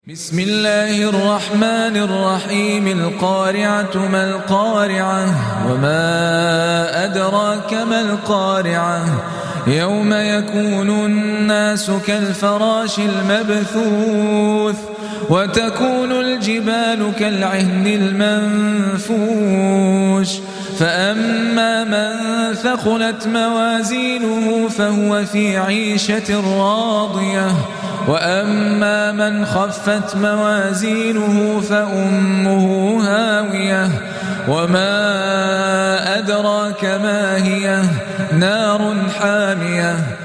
بسم الله الرحمن الرحيم. القارعة ما القارعة وما أدراك ما القارعة يوم يكون الناس كالفراش المبثوث وتكون الجبال كالعهن المنفوش فأما من ثقلت موازينه فهو في عيشة راضية وأما من خفت موازينه فأمه هاوية وما أدراك ما هي نار حامية